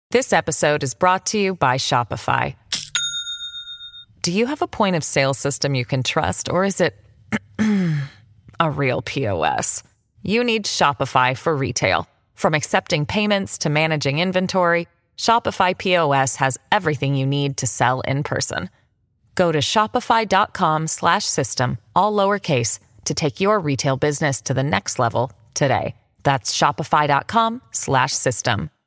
This episode is brought to you by Shopify. Do you have a point of sale system you can trust, or is it a real POS? You need Shopify for retail. From accepting payments to managing inventory, Shopify POS has everything you need to sell in person. Go to shopify.com/system, all lowercase, to take your retail business to the next level today. That's shopify.com/system.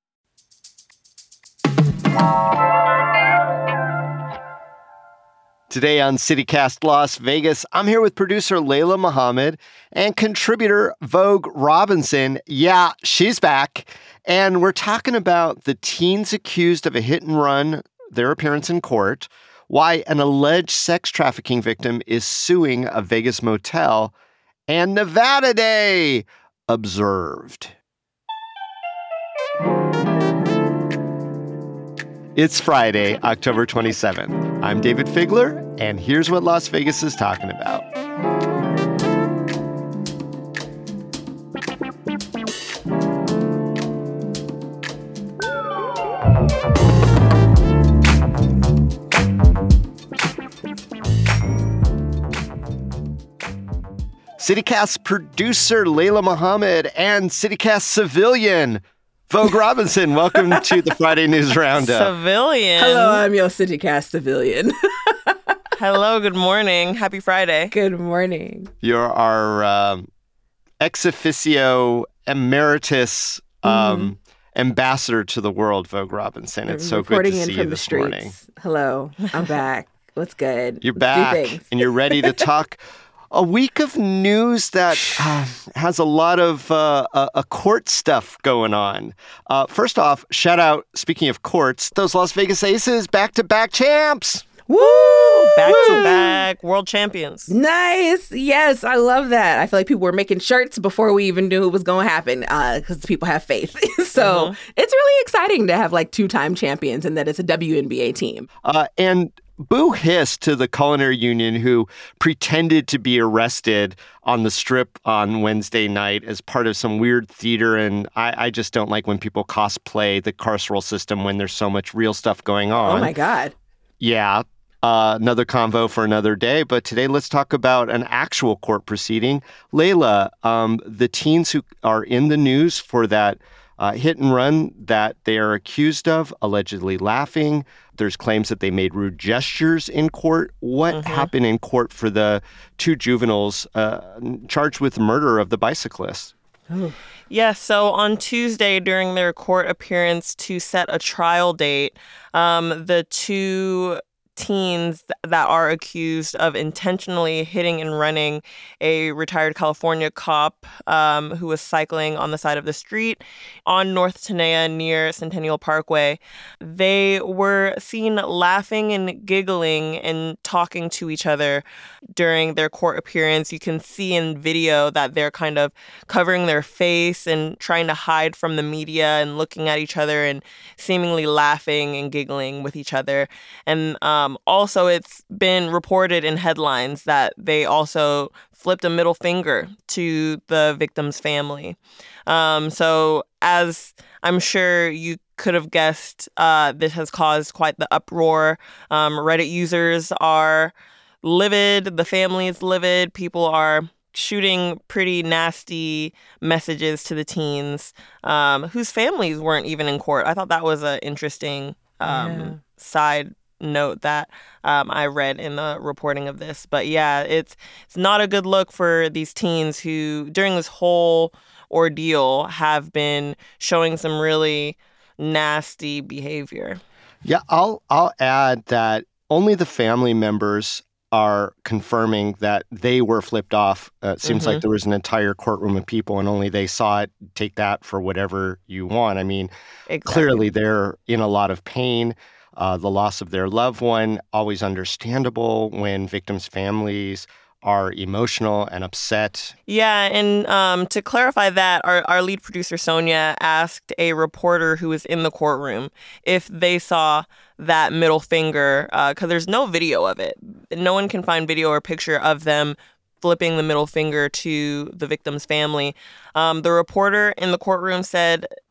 Today on CityCast Las Vegas, I'm here with producer Layla Muhammad and contributor Vogue Robinson. Yeah, she's back. And we're talking about the teens accused of a hit and run, their appearance in court, why an alleged sex trafficking victim is suing a Vegas motel, and Nevada Day observed. It's Friday, October 27th. I'm David Figler, and here's what Las Vegas is talking about. CityCast producer Layla Muhammad and CityCast civilian Vogue Robinson, welcome to the Friday News Roundup. Civilian. Hello, I'm your CityCast civilian. Hello, good morning. Happy Friday. Good morning. You're our ex officio emeritus ambassador to the world, Vogue Robinson. It's so good to see you this morning. Hello, I'm back. What's good? You're back, and you're ready to talk a week of news that has a lot of court stuff going on. First off, shout out, speaking of courts, those Las Vegas Aces, back-to-back champs. Woo! Back-to-back world champions. Nice. Yes, I love that. I feel like people were making shirts before we even knew it was going to happen because people have faith. So It's really exciting to have like two-time champions and that it's a WNBA team. And boo hiss to the Culinary Union who pretended to be arrested on the Strip on Wednesday night as part of some weird theater. And I just don't like when people cosplay the carceral system when there's so much real stuff going on. Oh, my God. Yeah. Another convo for another day. But today, let's talk about an actual court proceeding. Layla, the teens who are in the news for that hit and run that they are accused of, allegedly laughing. There's claims that they made rude gestures in court. What happened in court for the two juveniles charged with murder of the bicyclist? Yeah, so on Tuesday during their court appearance to set a trial date, the two teens that are accused of intentionally hitting and running a retired California cop who was cycling on the side of the street on North Tenaya near Centennial Parkway. They were seen laughing and giggling and talking to each other during their court appearance. You can see in video that they're kind of covering their face and trying to hide from the media and looking at each other and seemingly laughing and giggling with each other. And also, it's been reported in headlines that they also flipped a middle finger to the victim's family. So as I'm sure you could have guessed, this has caused quite the uproar. Reddit users are livid. The family is livid. People are shooting pretty nasty messages to the teens whose families weren't even in court. I thought that was an interesting side note that I read in the reporting of this. But yeah, it's not a good look for these teens who, during this whole ordeal, have been showing some really nasty behavior. Yeah, I'll add that only the family members are confirming that they were flipped off. It seems like there was an entire courtroom of people and only they saw it. Take that for whatever you want. I mean, Clearly they're in a lot of pain. The loss of their loved one, always understandable when victims' families are emotional and upset. Yeah, and to clarify that, our lead producer, Sonia, asked a reporter who was in the courtroom if they saw that middle finger, because there's no video of it. No one can find video or picture of them flipping the middle finger to the victim's family. The reporter in the courtroom said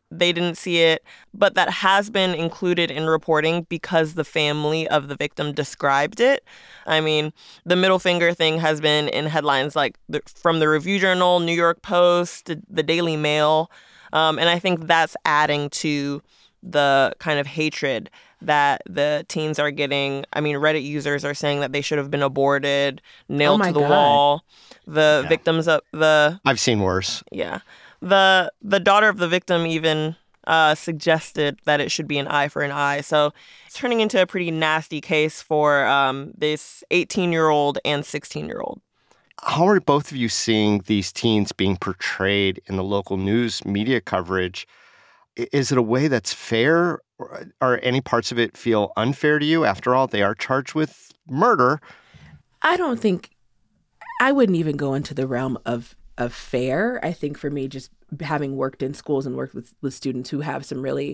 they didn't see it, but that has been included in reporting because the family of the victim described it. I mean, the middle finger thing has been in headlines like from the Review Journal, New York Post, the Daily Mail, and I think that's adding to the kind of hatred that the teens are getting. I mean, Reddit users are saying that they should have been aborted, nailed to the wall. The victims of the... I've seen worse. Yeah. The daughter of the victim even suggested that it should be an eye for an eye. So it's turning into a pretty nasty case for this 18-year-old and 16-year-old. How are both of you seeing these teens being portrayed in the local news media coverage? Is it a way that's fair, or any parts of it feel unfair to you? After all, they are charged with murder. I wouldn't even go into the realm of fair. I think for me, just having worked in schools and worked with students who have some really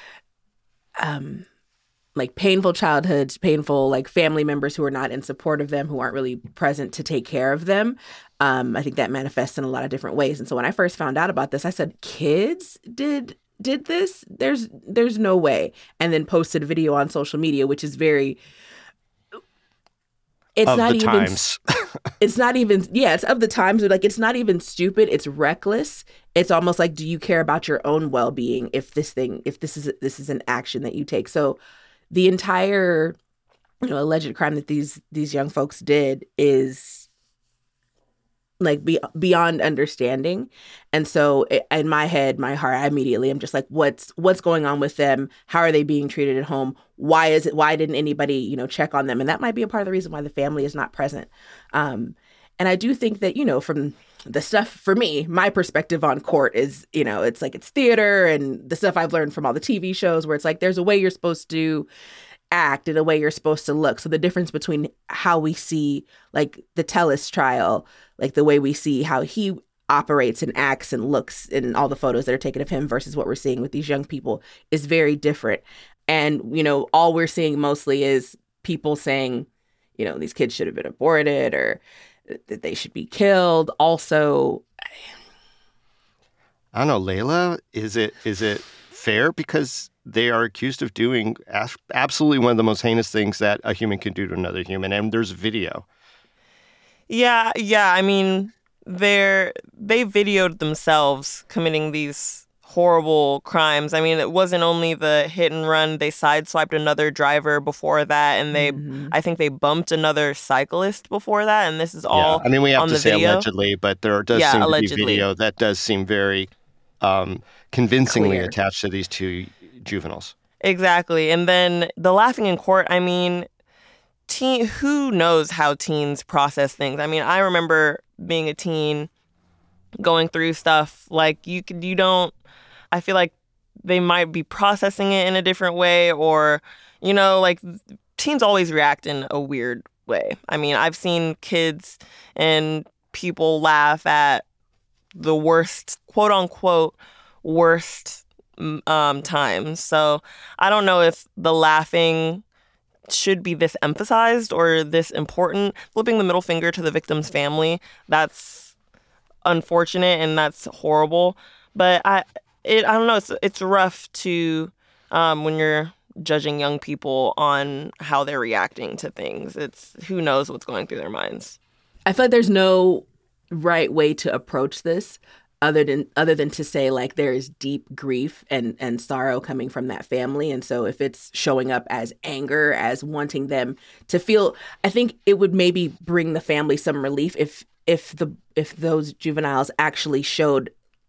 like painful childhoods, painful like family members who are not in support of them, who aren't really present to take care of them. I think that manifests in a lot of different ways. And so when I first found out about this, I said, kids did this? There's no way. And then posted a video on social media, which is very... It's of not the even times. It's not even, it's of the times, but like, it's not even stupid. It's reckless. It's almost like, do you care about your own well-being if this is an action that you take? So the entire, alleged crime that these young folks did is like beyond understanding. And so in my head, my heart, I immediately am just like, what's going on with them? How are they being treated at home? Why didn't anybody, check on them? And that might be a part of the reason why the family is not present. And I do think that, from the stuff, for me, my perspective on court is, it's like it's theater, and the stuff I've learned from all the TV shows where it's like there's a way you're supposed to act and a way you're supposed to look. So the difference between how we see like the Tellis trial, like the way we see how he operates and acts and looks in all the photos that are taken of him versus what we're seeing with these young people is very different. And, all we're seeing mostly is people saying, these kids should have been aborted or that they should be killed. Also, I don't know, Layla, is it fair? Because they are accused of doing absolutely one of the most heinous things that a human can do to another human, and there's video. Yeah. I mean, they videoed themselves committing these horrible crimes. I mean, it wasn't only the hit and run. They sideswiped another driver before that, and I think they bumped another cyclist before that, and this is all I mean, we have on to the say video. Allegedly, but there does seem allegedly. to be video that does seem very convincingly Clear. attached to these two juveniles. Exactly. And then the laughing in court, I mean, who knows how teens process things? I mean, I remember being a teen going through stuff like I feel like they might be processing it in a different way, or, like teens always react in a weird way. I mean, I've seen kids and people laugh at the worst, quote unquote, worst times. So I don't know if the laughing should be this emphasized or this important. Flipping the middle finger to the victim's family, that's unfortunate and that's horrible. But I don't know. It's rough to when you're judging young people on how they're reacting to things. It's who knows what's going through their minds. I feel like there's no right way to approach this other than to say like there is deep grief and sorrow coming from that family. And so if it's showing up as anger, as wanting them to feel, I think it would maybe bring the family some relief if those juveniles actually showed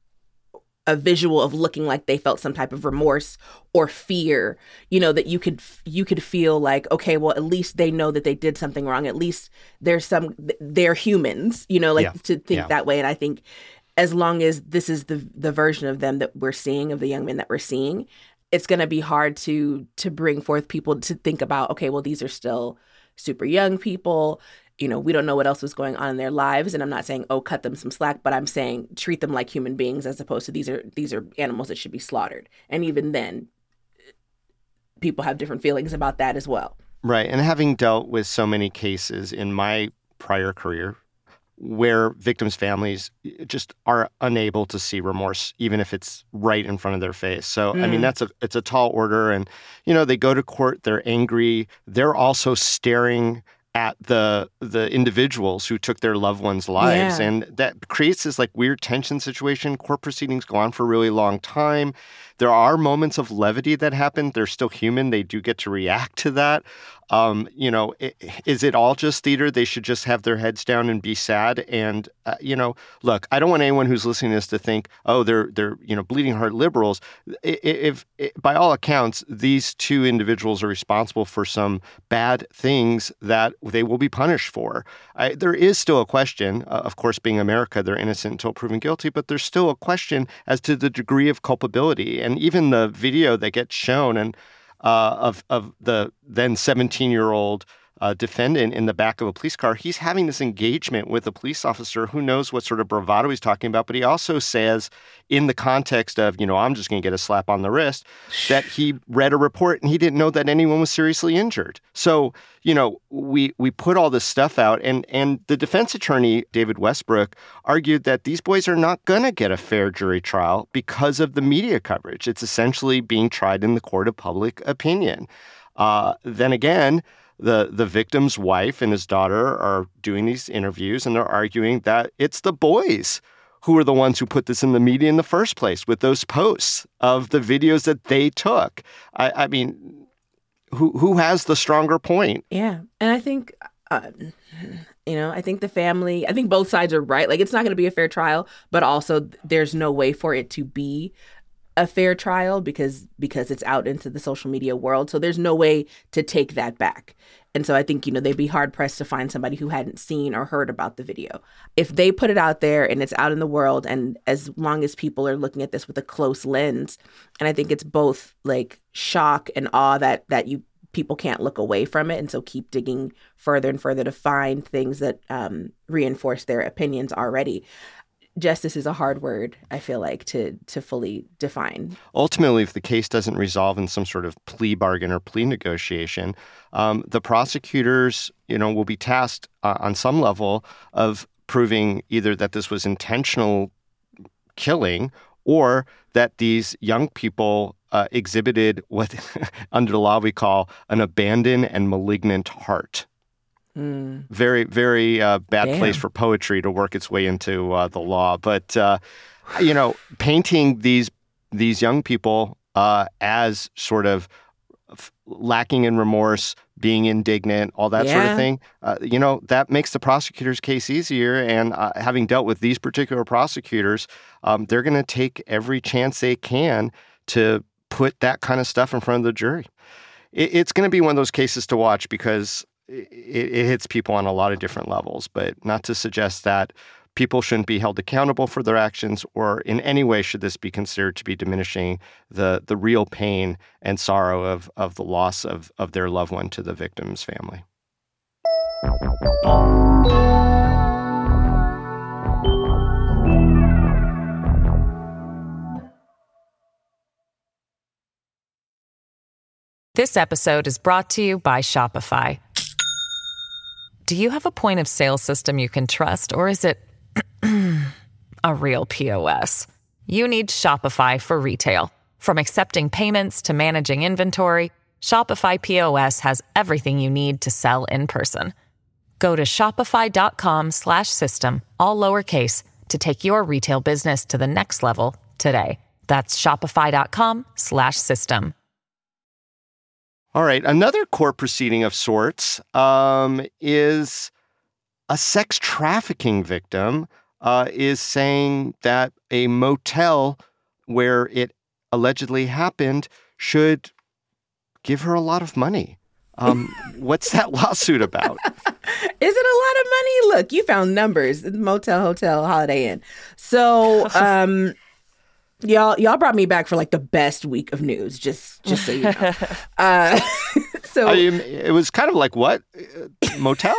a visual of looking like they felt some type of remorse or fear, that you could feel like, okay, well, at least they know that they did something wrong. At least they're humans, to think that way. And I think as long as this is the version of them that we're seeing, of the young men that we're seeing, it's going to be hard to bring forth people to think about, okay, well, these are still super young people. We don't know what else was going on in their lives. And I'm not saying, oh, cut them some slack, but I'm saying treat them like human beings as opposed to these are animals that should be slaughtered. And even then, people have different feelings about that as well. Right. And having dealt with so many cases in my prior career, where victims' families just are unable to see remorse, even if it's right in front of their face. So, I mean, it's a tall order. And, they go to court, they're angry. They're also staring at the individuals who took their loved ones' lives. Yeah. And that creates this weird tension situation. Court proceedings go on for a really long time. There are moments of levity that happen. They're still human. They do get to react to that. Is it all just theater? They should just have their heads down and be sad. And, look, I don't want anyone who's listening to this to think, oh, they're bleeding heart liberals. If by all accounts, these two individuals are responsible for some bad things that they will be punished for. There is still a question, of course, being America, they're innocent until proven guilty, but there's still a question as to the degree of culpability. And even the video that gets shown and of the then 17-year-old defendant in the back of a police car, he's having this engagement with a police officer who knows what sort of bravado he's talking about. But he also says, in the context of, I'm just going to get a slap on the wrist, that he read a report and he didn't know that anyone was seriously injured. So, we put all this stuff out, and the defense attorney, David Westbrook, argued that these boys are not going to get a fair jury trial because of the media coverage. It's essentially being tried in the court of public opinion. Then again, the victim's wife and his daughter are doing these interviews, and they're arguing that it's the boys who are the ones who put this in the media in the first place with those posts of the videos that they took. I mean, who has the stronger point? Yeah. And I think, I think the family, I think both sides are right. It's not going to be a fair trial, but also there's no way for it to be a fair trial because it's out into the social media world. So there's no way to take that back. And so I think, they'd be hard pressed to find somebody who hadn't seen or heard about the video. If they put it out there and it's out in the world, and as long as people are looking at this with a close lens, and I think it's both shock and awe that people can't look away from it. And so keep digging further and further to find things that reinforce their opinions already. Justice is a hard word, I feel like, to fully define. Ultimately, if the case doesn't resolve in some sort of plea bargain or plea negotiation, the prosecutors, will be tasked on some level of proving either that this was intentional killing or that these young people exhibited what under the law we call an abandoned and malignant heart. Very, very bad place for poetry to work its way into the law. But, painting these young people as sort of lacking in remorse, being indignant, all that sort of thing, that makes the prosecutor's case easier. And having dealt with these particular prosecutors, they're going to take every chance they can to put that kind of stuff in front of the jury. It's going to be one of those cases to watch because it hits people on a lot of different levels, but not to suggest that people shouldn't be held accountable for their actions or in any way should this be considered to be diminishing the real pain and sorrow of the loss of their loved one to the victim's family. This episode is brought to you by Shopify. Do you have a point of sale system you can trust, or is it a real POS? You need Shopify for retail. From accepting payments to managing inventory, Shopify POS has everything you need to sell in person. Go to shopify.com/system, all lowercase, to take your retail business to the next level today. That's shopify.com/system. All right. Another court proceeding of sorts is a sex trafficking victim is saying that a motel where it allegedly happened should give her a lot of money. What's that lawsuit about? Is it a lot of money? Look, you found numbers. Motel, hotel, Holiday Inn. So, y'all brought me back for the best week of news, just so you know. So it was kind of what? Motel?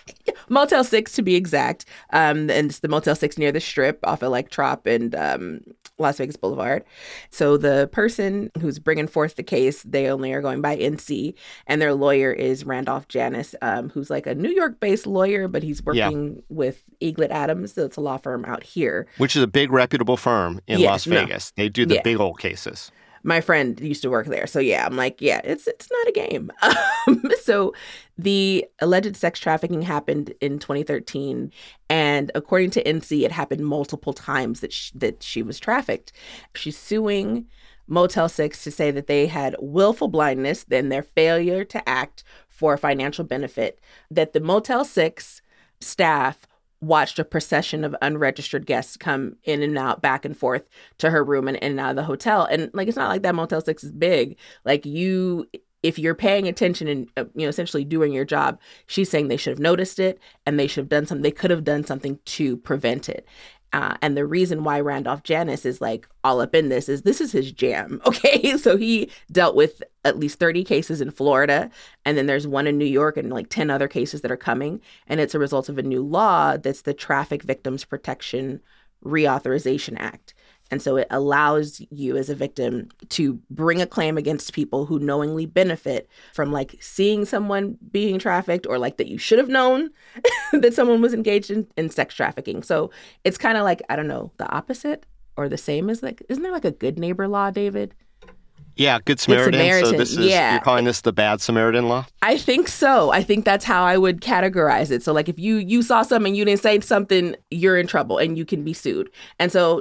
Motel 6 to be exact. And it's the Motel 6 near the Strip off of like Trop and Las Vegas Boulevard. So the person who's bringing forth the case, they only are going by NC, and their lawyer is Randolph Janis, who's like a New York-based lawyer, but he's working with Eaglet Adams, so it's a law firm out here. Which is a big reputable firm in Las Vegas. They do the big old cases. My friend used to work there. So yeah, I'm like, yeah, it's not a game. So the alleged sex trafficking happened in 2013. And according to NC, it happened multiple times that she was trafficked. She's suing Motel 6 to say that they had willful blindness in their failure to act for financial benefit, that the Motel 6 staff watched a procession of unregistered guests come in and out, back and forth to her room and in and out of the hotel. And like, it's not like that Motel 6 is big. Like if you're paying attention and, essentially doing your job, she's saying they should have noticed it and they should have done something. They could have done something to prevent it. And the reason why Randolph Janis is like all up in this is his jam. Okay. So he dealt with at least 30 cases in Florida. And then there's one in New York and like 10 other cases that are coming. And it's a result of a new law that's the Traffic Victims Protection Reauthorization Act. And so it allows you as a victim to bring a claim against people who knowingly benefit from like seeing someone being trafficked, or like that you should have known that someone was engaged in sex trafficking. So it's kind of like, I don't know, the opposite or the same as like, isn't there like a good neighbor law, David? Yeah, Good Samaritan. So this is, you're calling this the bad Samaritan law? I think so. I think that's how I would categorize it. So like if you saw something, you didn't say something, you're in trouble and you can be sued. And so,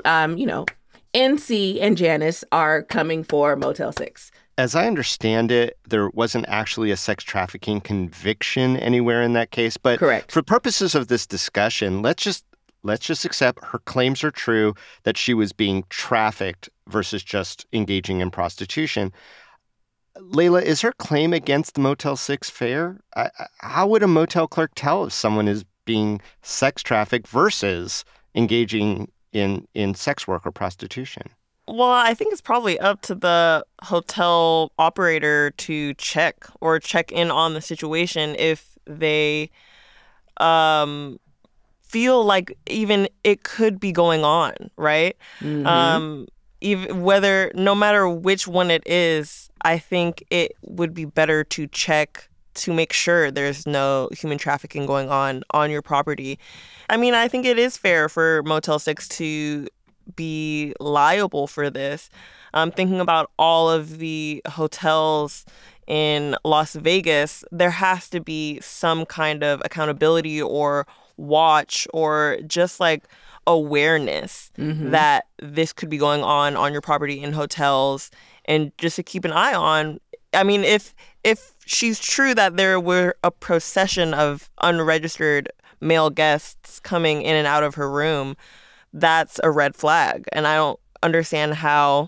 NC and Janis are coming for Motel 6. As I understand it, there wasn't actually a sex trafficking conviction anywhere in that case. But correct. For purposes of this discussion, let's just accept her claims are true, that she was being trafficked versus just engaging in prostitution. Layla, is her claim against Motel 6 fair? How would a motel clerk tell if someone is being sex trafficked versus engaging in sex work or prostitution? Well, I think it's probably up to the hotel operator to check in on the situation if they feel like even it could be going on, right? Mm-hmm. Even no matter which one it is, I think it would be better to check to make sure there's no human trafficking going on your property. I mean, I think it is fair for Motel 6 to be liable for this. Thinking about all of the hotels in Las Vegas, there has to be some kind of accountability or watch or just like awareness that this could be going on your property in hotels, and just to keep an eye on. I mean, if she's true that there were a procession of unregistered male guests coming in and out of her room, that's a red flag. And I don't understand how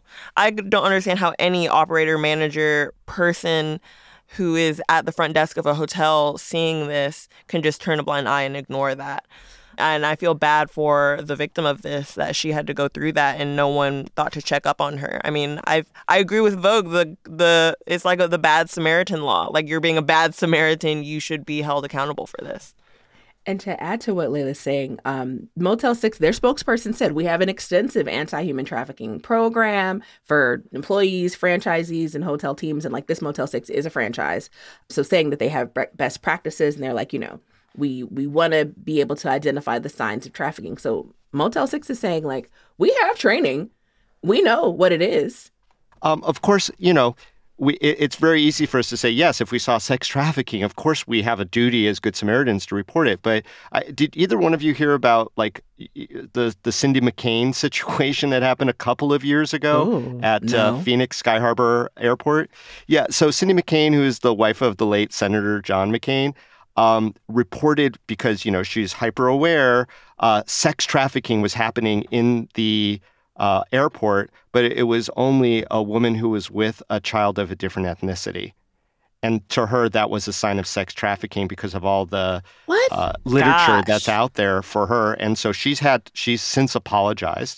any operator, manager, person who is at the front desk of a hotel seeing this can just turn a blind eye and ignore that. And I feel bad for the victim of this, that she had to go through that and no one thought to check up on her. I mean, I agree with Vogue. It's like the bad Samaritan law. Like, you're being a bad Samaritan, you should be held accountable for this. And to add to what Layla's saying, Motel 6, their spokesperson said, we have an extensive anti-human trafficking program for employees, franchisees, and hotel teams. And like, this Motel 6 is a franchise. So saying that they have best practices, and they're like, we want to be able to identify the signs of trafficking. So Motel 6 is saying, like, we have training. We know what it is. Of course, it's very easy for us to say, yes, if we saw sex trafficking, of course we have a duty as Good Samaritans to report it. But did either one of you hear about like the Cindy McCain situation that happened a couple of years ago at Phoenix Sky Harbor Airport? Yeah, so Cindy McCain, who is the wife of the late Senator John McCain, reported, because, she's hyper aware, sex trafficking was happening in the airport, but it was only a woman who was with a child of a different ethnicity. And to her, that was a sign of sex trafficking because of all the literature that's out there for her. And so she's since apologized.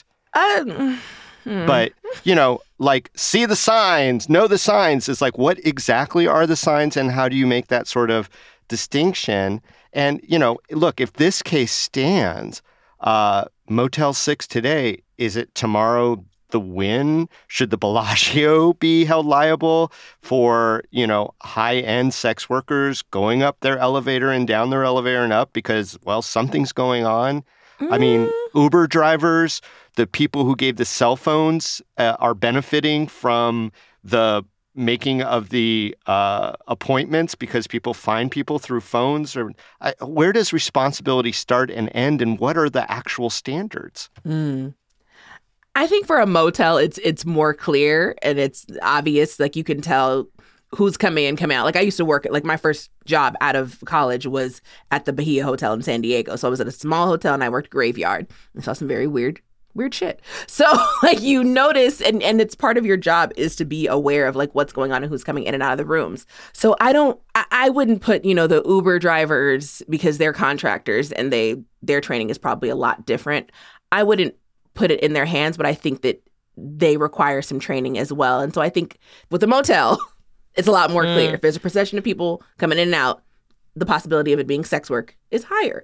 But, like, see the signs, know the signs. It's like, what exactly are the signs and how do you make that sort of distinction? And, look, if this case stands, Motel 6 today, is it tomorrow the Wynn? Should the Bellagio be held liable for, high-end sex workers going up their elevator and down their elevator and up because, well, something's going on? I mean, Uber drivers, the people who gave the cell phones are benefiting from the making of the appointments because people find people through phones. Or where does responsibility start and end, and what are the actual standards? I think for a motel, it's more clear and it's obvious. Like, you can tell who's coming in, coming out. Like, I used to work at, my first job out of college was at the Bahia Hotel in San Diego. So I was at a small hotel and I worked graveyard. I saw some very weird shit. So you notice, and it's part of your job is to be aware of what's going on and who's coming in and out of the rooms. So I wouldn't put, the Uber drivers, because they're contractors and their training is probably a lot different. I wouldn't put it in their hands, but I think that they require some training as well. And so I think with the motel, it's a lot more clear. If there's a procession of people coming in and out, the possibility of it being sex work is higher.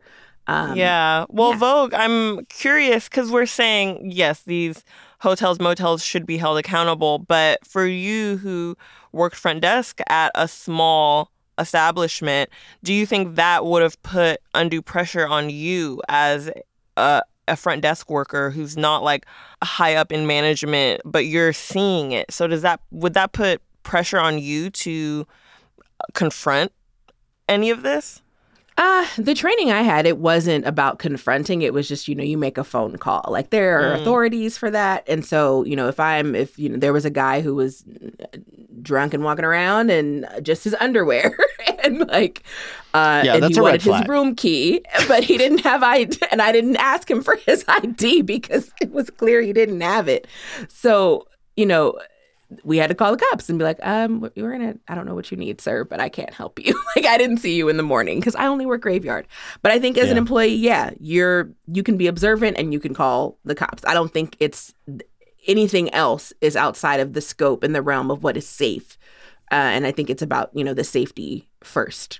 Vogue, I'm curious because we're saying, yes, these hotels, motels should be held accountable. But for you who worked front desk at a small establishment, do you think that would have put undue pressure on you as a front desk worker who's not high up in management, but you're seeing it? So would that put pressure on you to confront any of this? The training I had, it wasn't about confronting. It was just, you make a phone call. There are authorities for that. And so, if there was a guy who was drunk and walking around and just his underwear and and he wanted his room key, but he didn't have ID, and I didn't ask him for his ID because it was clear he didn't have it. So, we had to call the cops and be like, I don't know what you need, sir, but I can't help you. I didn't see you in the morning because I only work graveyard. But I think as an employee, you can be observant and you can call the cops. I don't think it's anything else is outside of the scope and the realm of what is safe. And I think it's about, the safety first.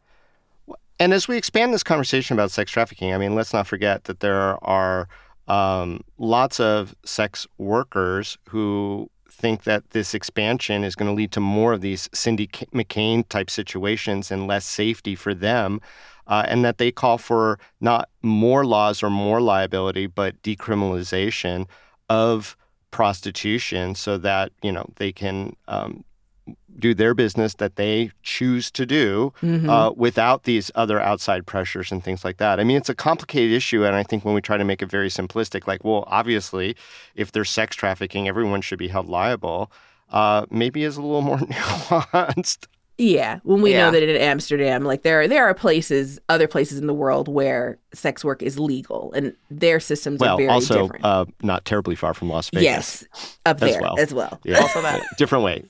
And as we expand this conversation about sex trafficking, I mean, let's not forget that there are lots of sex workers who think that this expansion is going to lead to more of these Cindy McCain type situations and less safety for them, and that they call for not more laws or more liability, but decriminalization of prostitution so that, they can do their business that they choose to do without these other outside pressures and things like that. I mean, it's a complicated issue. And I think when we try to make it very simplistic, obviously, if there's sex trafficking, everyone should be held liable. Maybe it's a little more nuanced. Yeah. When we know that in Amsterdam, there are other places in the world where sex work is legal and their systems are very different. Not terribly far from Las Vegas. Yes. Up there as well. Yeah. Also that. Different way.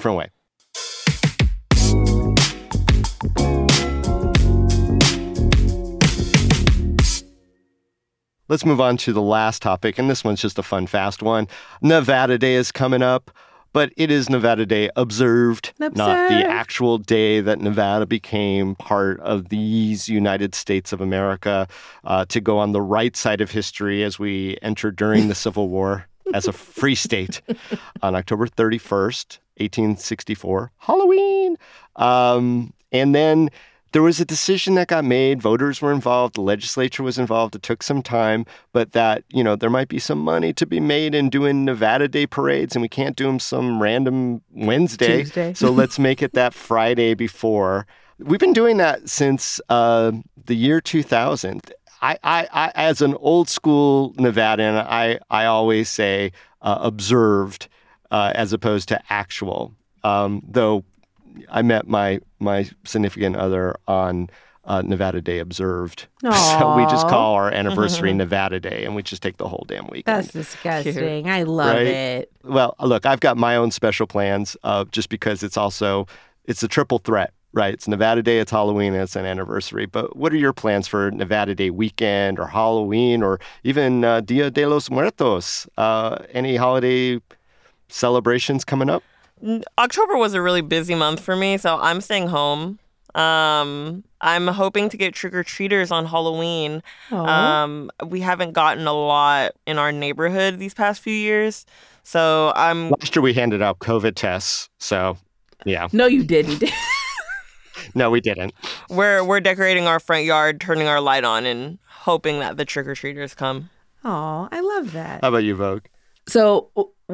Let's move on to the last topic, and this one's just a fun, fast one. Nevada Day is coming up, but it is Nevada Day observed, not the actual day that Nevada became part of these United States of America, to go on the right side of history as we enter during the Civil War as a free state on October 31st, 1864, Halloween. And then there was a decision that got made. Voters were involved. The legislature was involved. It took some time, but that, there might be some money to be made in doing Nevada Day parades, and we can't do them some random Tuesday. So let's make it that Friday before. We've been doing that since the year 2000. I as an old school Nevadan, I always say observed as opposed to actual, though I met my significant other on Nevada Day observed. Aww. So we just call our anniversary Nevada Day, and we just take the whole damn weekend. That's disgusting. Cute. I love it. Well, look, I've got my own special plans just because it's a triple threat, right? It's Nevada Day, it's Halloween, and it's an anniversary. But what are your plans for Nevada Day weekend or Halloween or even Dia de los Muertos? Any holiday celebrations coming up? October was a really busy month for me, so I'm staying home. I'm hoping to get trick-or-treaters on Halloween. We haven't gotten a lot in our neighborhood these past few years. So Last year we handed out COVID tests. So, yeah. No, you didn't. No, we didn't. We're decorating our front yard, turning our light on, and hoping that the trick-or-treaters come. Oh, I love that. How about you, Vogue? So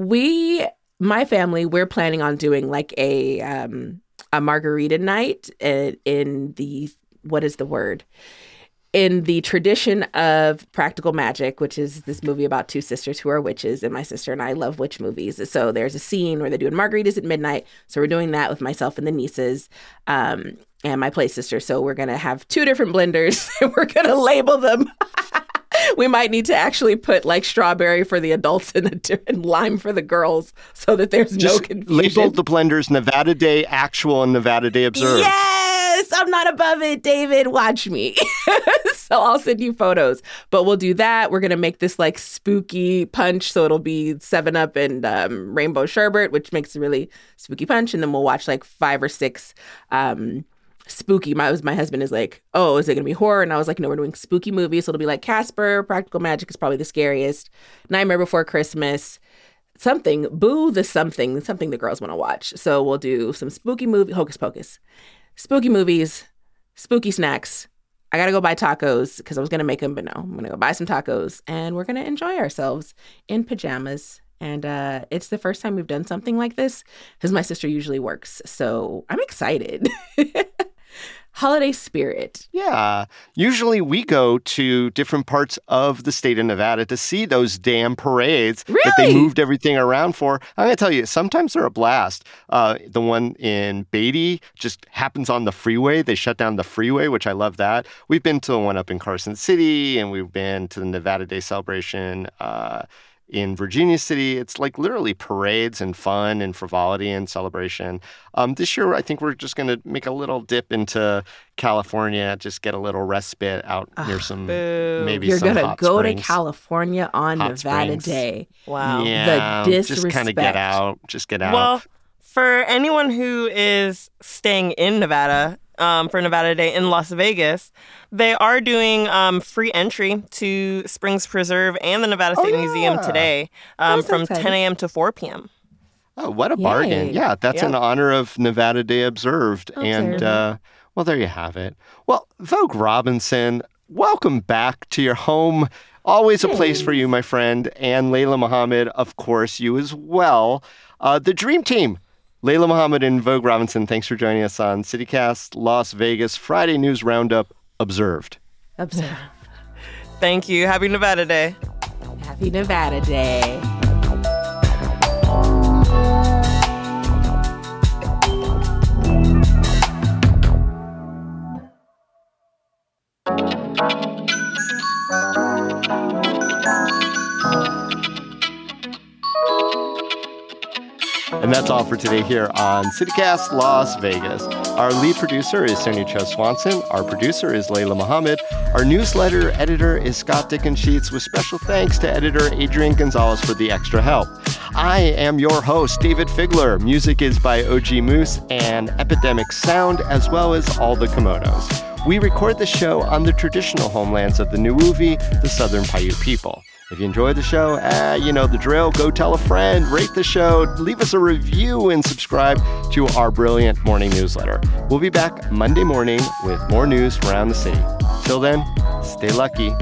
my family, we're planning on doing like a margarita night in the, what is the word? In the tradition of Practical Magic, which is this movie about two sisters who are witches, and my sister and I love witch movies. So there's a scene where they're doing margaritas at midnight. So we're doing that with myself and the nieces and my play sister. So we're going to have 2 different blenders and we're going to label them. We might need to actually put like strawberry for the adults and lime for the girls so that there's no confusion. Label the blenders Nevada Day Actual and Nevada Day Observed. Yes, I'm not above it, David. Watch me. So I'll send you photos. But we'll do that. We're going to make this like spooky punch. So it'll be 7-Up and rainbow sherbet, which makes a really spooky punch. And then we'll watch like 5 or 6 spooky. My husband is like, oh, is it going to be horror? And I was like, no, we're doing spooky movies. So it'll be like Casper, Practical Magic is probably the scariest, Nightmare Before Christmas, something, Boo the something the girls want to watch. So we'll do some spooky movie, Hocus Pocus, spooky movies, spooky snacks. I got to go buy tacos because I was going to make them, but no, I'm going to go buy some tacos and we're going to enjoy ourselves in pajamas. And it's the first time we've done something like this because my sister usually works. So I'm excited. Holiday spirit. Yeah. Usually we go to different parts of the state of Nevada to see those damn parades that they moved everything around for. I'm going to tell you, sometimes they're a blast. The one in Beatty just happens on the freeway. They shut down the freeway, which I love that. We've been to the one up in Carson City, and we've been to the Nevada Day celebration in Virginia City. It's like literally parades and fun and frivolity and celebration. This year, I think we're just going to make a little dip into California, just get a little respite out near some, maybe You're some gonna hot go springs. to California on Hot Nevada springs. Day. Wow. Yeah, The just disrespect. kind of get out. Just get out. Well, for anyone who is staying in Nevada, for Nevada Day in Las Vegas, they are doing free entry to Springs Preserve and the Nevada State Museum today from 10 a.m. to 4 p.m. Oh, what a bargain. Yay. Yeah, that's in honor of Nevada Day Observed. And, well, there you have it. Well, Vogue Robinson, welcome back to your home. Always a place for you, my friend. And Layla Muhammad, of course, you as well. The Dream Team. Layla Muhammad and Vogue Robinson, thanks for joining us on CityCast Las Vegas Friday News Roundup Observed. Observe. Thank you. Happy Nevada Day. Happy Nevada Day. And that's all for today here on CityCast Las Vegas. Our lead producer is Sonia Cho Swanson. Our producer is Layla Muhammad. Our newsletter editor is Scott Dickensheets, with special thanks to editor Adrian Gonzalez for the extra help. I am your host, David Figler. Music is by OG Moose and Epidemic Sound, as well as all the Komodos. We record the show on the traditional homelands of the Nuuvi, the Southern Paiute people. If you enjoyed the show, you know the drill. Go tell a friend, rate the show, leave us a review, and subscribe to our brilliant morning newsletter. We'll be back Monday morning with more news from around the city. Till then, stay lucky.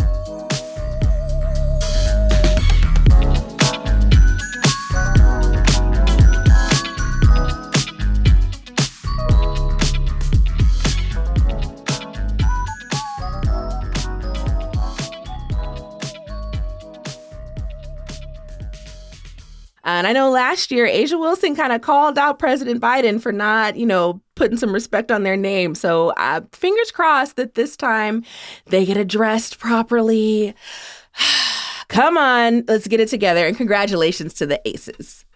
And I know last year, Asia Wilson kind of called out President Biden for not, putting some respect on their name. So fingers crossed that this time they get addressed properly. Come on, let's get it together. And congratulations to the Aces.